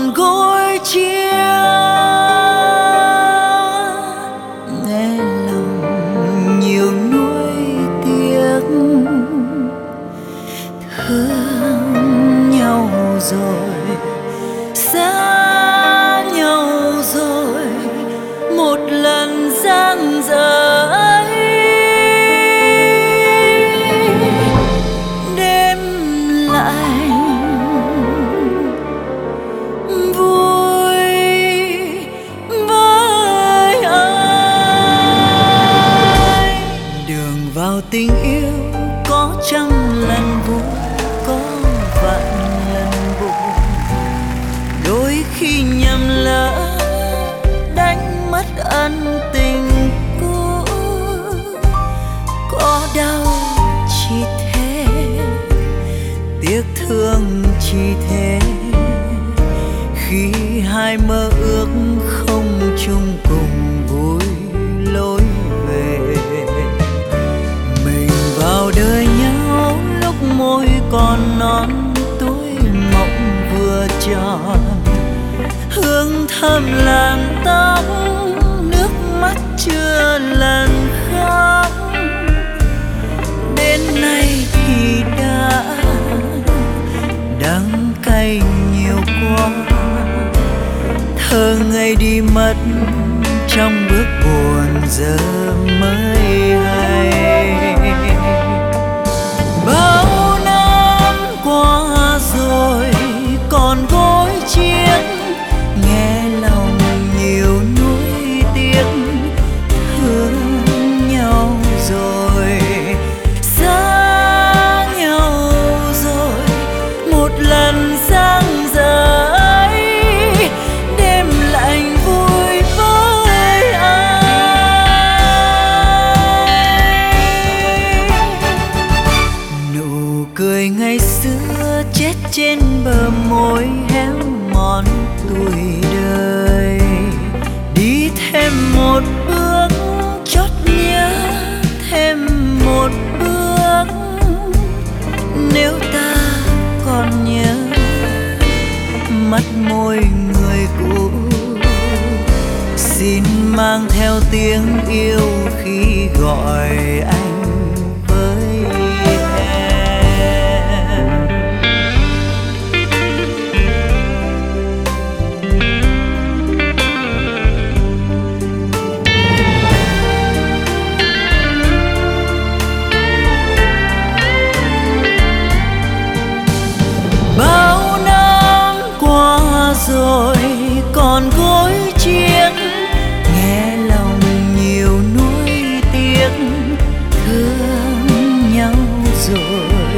còn gối chia, nghe lòng nhiều nuối tiếc. Thương nhau rồi, xa nhau rồi, một lần giang dở ấy. Đêm lạnh vui với ai. Đường vào tình yêu có trăm lần vui, có vạn lần buồn. Đôi khi nhầm lỡ đánh mất ân tình cũ. Có đau chỉ thế, tiếc thương chỉ thế, khi hai mơ ước không chung cùng vui lối về. Mình vào đời nhau lúc môi còn non, tuổi mộng vừa tròn, hương thơm làn tóc, nước mắt chưa lần khóc. Đến nay thì đã đắng cay nhiều quá, thơ ngây đi mất trong bước buồn giờ mới hay. Bao năm qua rồi còn gối chiếc, nghe lòng nhiều nuối tiếc. Thương nhau rồi, xa nhau rồi, một lần giang dở ấy. Đêm lạnh vui với ai. Nụ cười ngày xưa chết trên bờ môi héo mòn tuổi đời. Đi thêm một bước chót nhớ thêm một bước, nếu ta còn nhớ mắt môi người cũ. Xin mang theo tiếng yêu khi gọi anh với em. Bao năm qua rồi còn gối chiếc, nghe lòng nhiều nuối tiếc. Thương nhau rồi,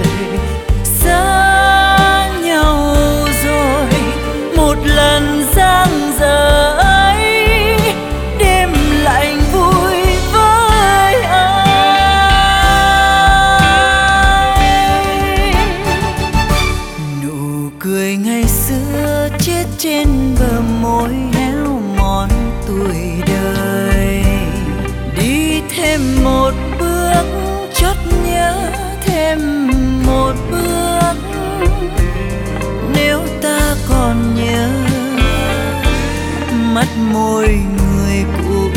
xa nhau rồi, một lần giang dở ấy. Đêm lạnh vui với ai. Nụ cười ngày xưa chết trên bờ môi héo mòn tuổi đời. Đi thêm một bước chót nhớ thêm một bước, nếu ta còn nhớ mắt môi người cũ.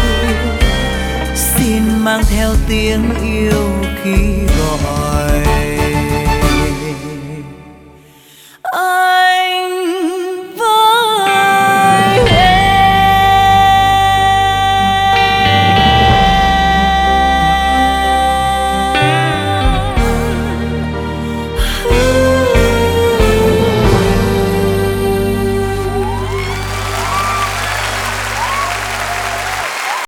Xin mang theo tiếng yêu khi gọi